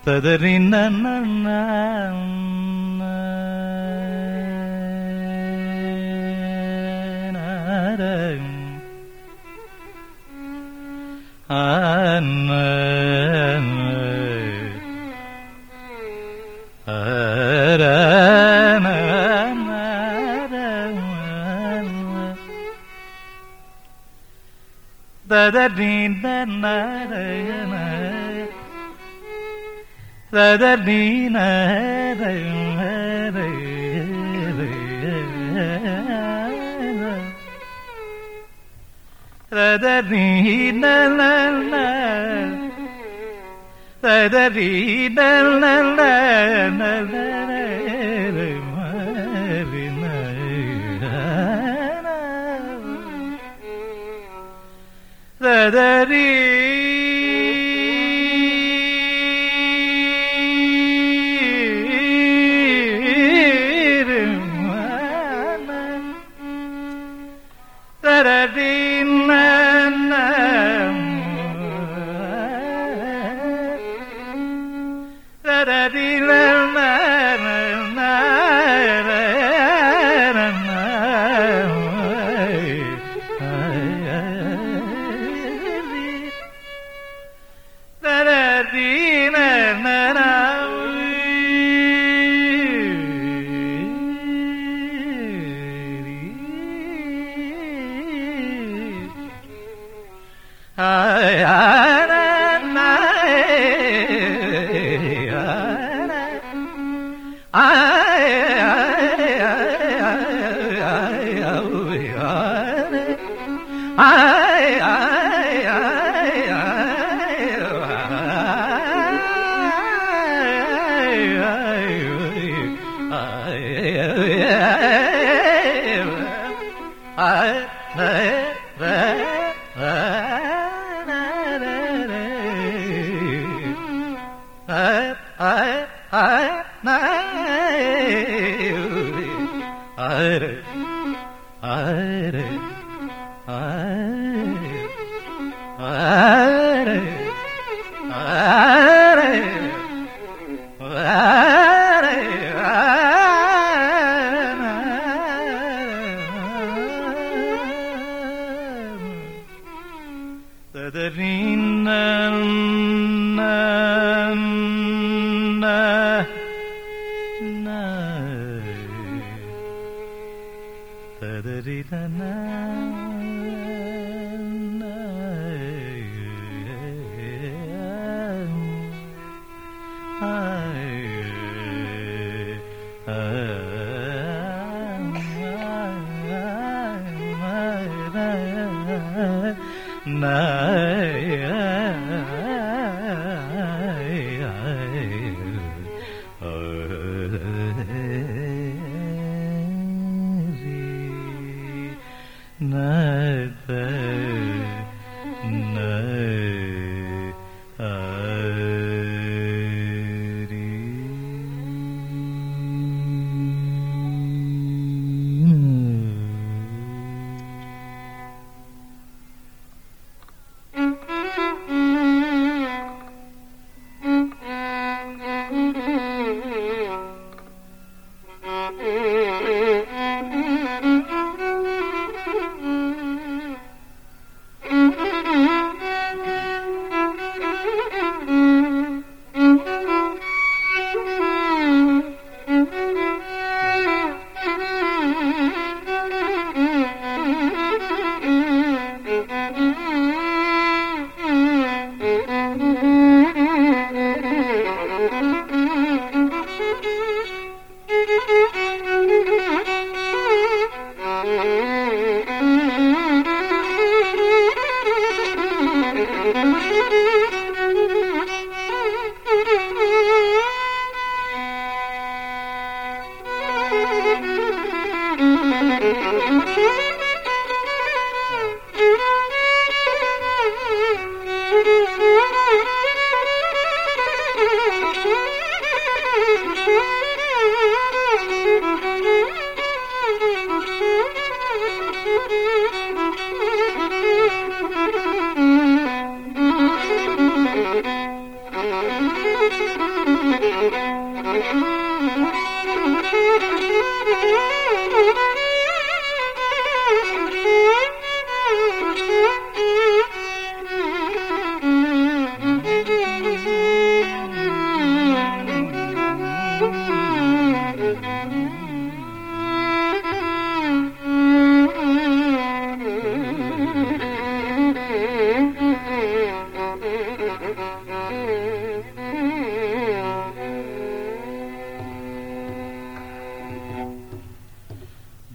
ததறின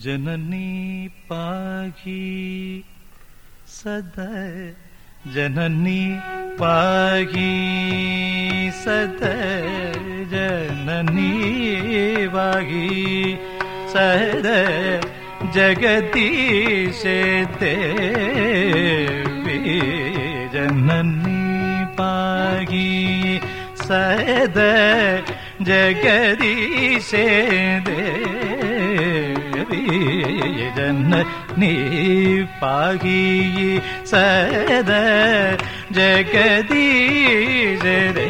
जननी पाहि सदा जननी पाहि सदा जननी पाहि सदा जगदीश देवी जननी पाहि सदा जगदीश देवी जननी पाहि सदा जगदीश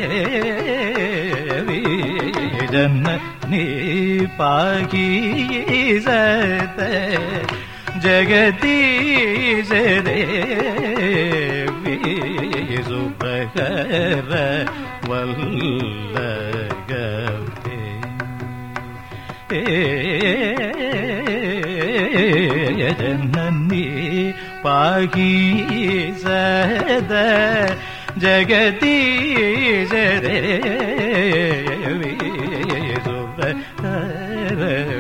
देवी जननी पाहि सदा जगदीश देवी सुप्रकर वल्लभे जननी पाहि सदा जगदीश देवी सुप्रकर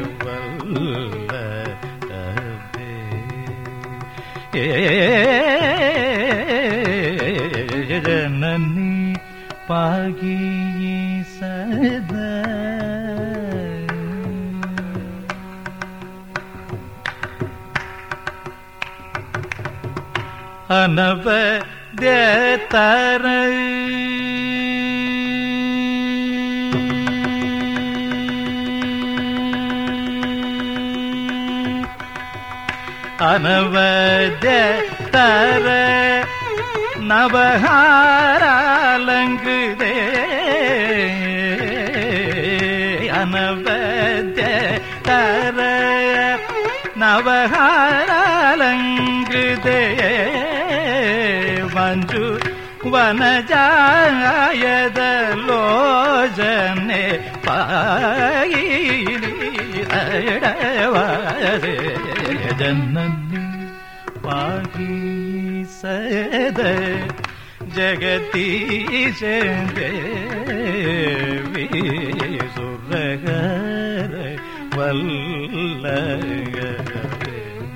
वल्लभे जननी पाहि सदा अनवद्यतर अनवद्यतर नवहारालंकृते अनवद्यतर नवहारालंकृते मंजु वनजायदलोचने पायि जननी पाहि सदा जगदीश देवी सुरगर वल्लभे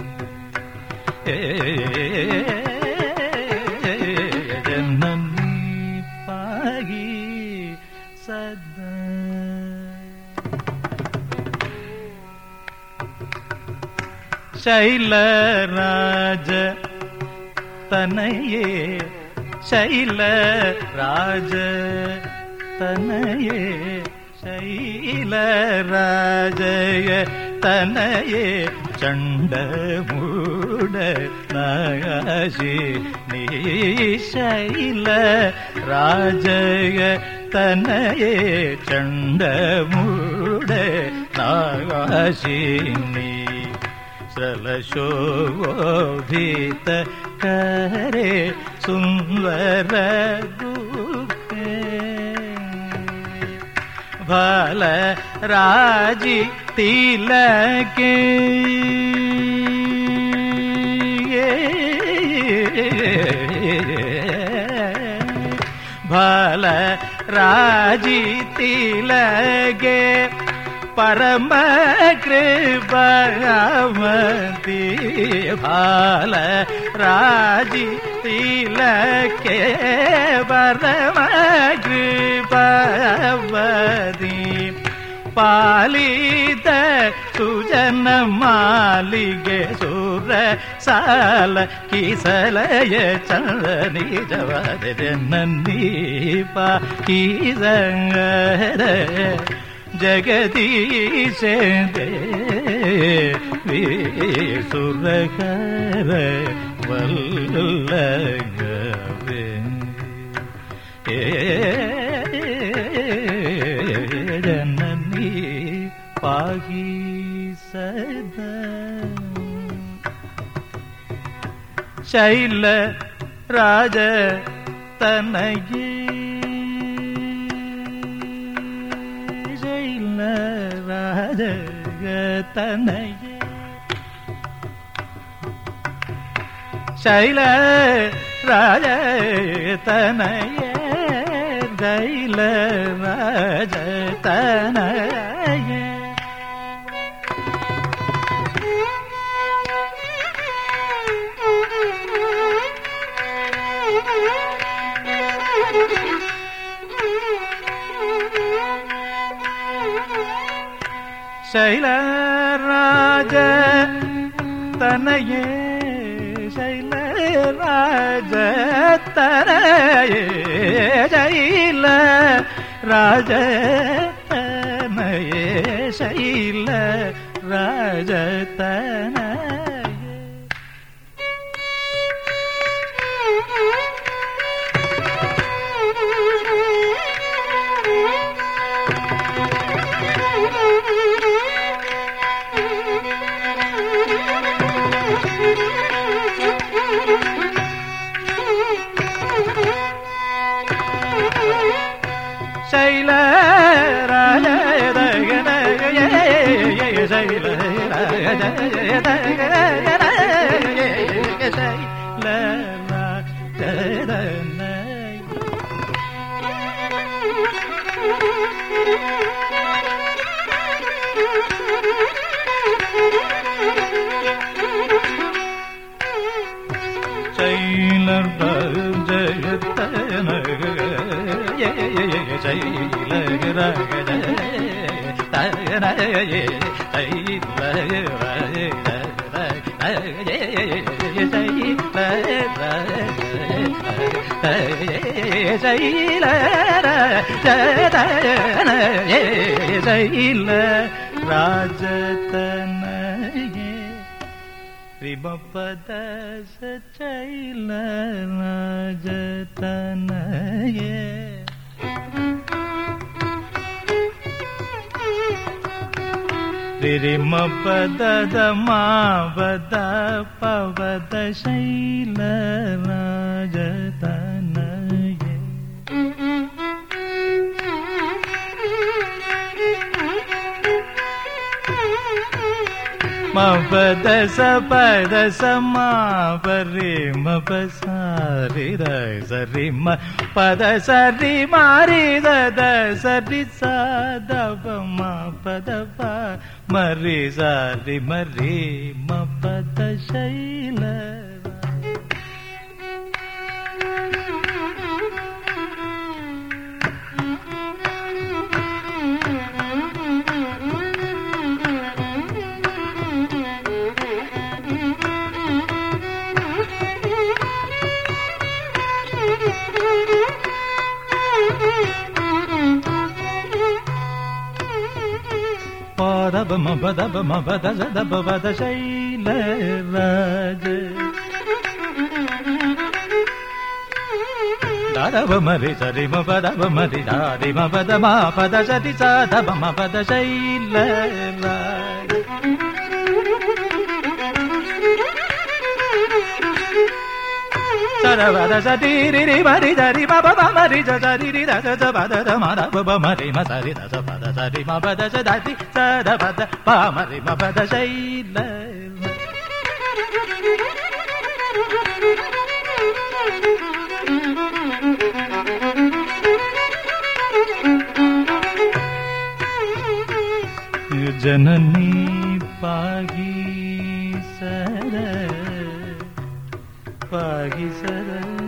जननी पाहि सदा शैलराज तनये शैलराज तनये शैलराजय तनये चंडमूड नाशिनी शैलराजय तनये चंडमूड नाशिनी सरलशोभित करे सुंदर गुप्ते भल राजी तिलके भल राजी तिलके परम कृपावती भाल राजी तिलके परम कृपावती पालित सुजन मालिगे सुर साल किसलय चंदनी जवाद जननी पाहि सदा जगदीश देवी सुरकर वल्लभे जननी पाहि सदा शैल राज तनये राज तनये शैल राज तनये शैल राज तनये சைலராஜ தனையே சைலராஜ தனையே சைல ராஜ தனையே சைல ராஜ தனையே சைல ராஜ சைல ராஜதனயே ரிபபத சைல ராஜதனயே ரிரிம பதத மாவத பவத சைல ராஜதனயே மபத சபத சமாபரி மபசாரி சரி ம பத சரி மாரி தத சரி சதப ம பத ப மரி சரி மரி மபத சைல பதப மபதப மபத சதப பத சைல ராஜ தாதப மரி சரி மபதப மரி தாரி மபத மா பத சரி சதப மபத சைல ராஜ சரவத சதிரி மரி தரி மப மரி சரி ரத பத மர பப மரி ம சரி ரத பத சரி மபத சதி சத பத ப மரி மபத சைல ஜனனி பாகி சர பாகி சர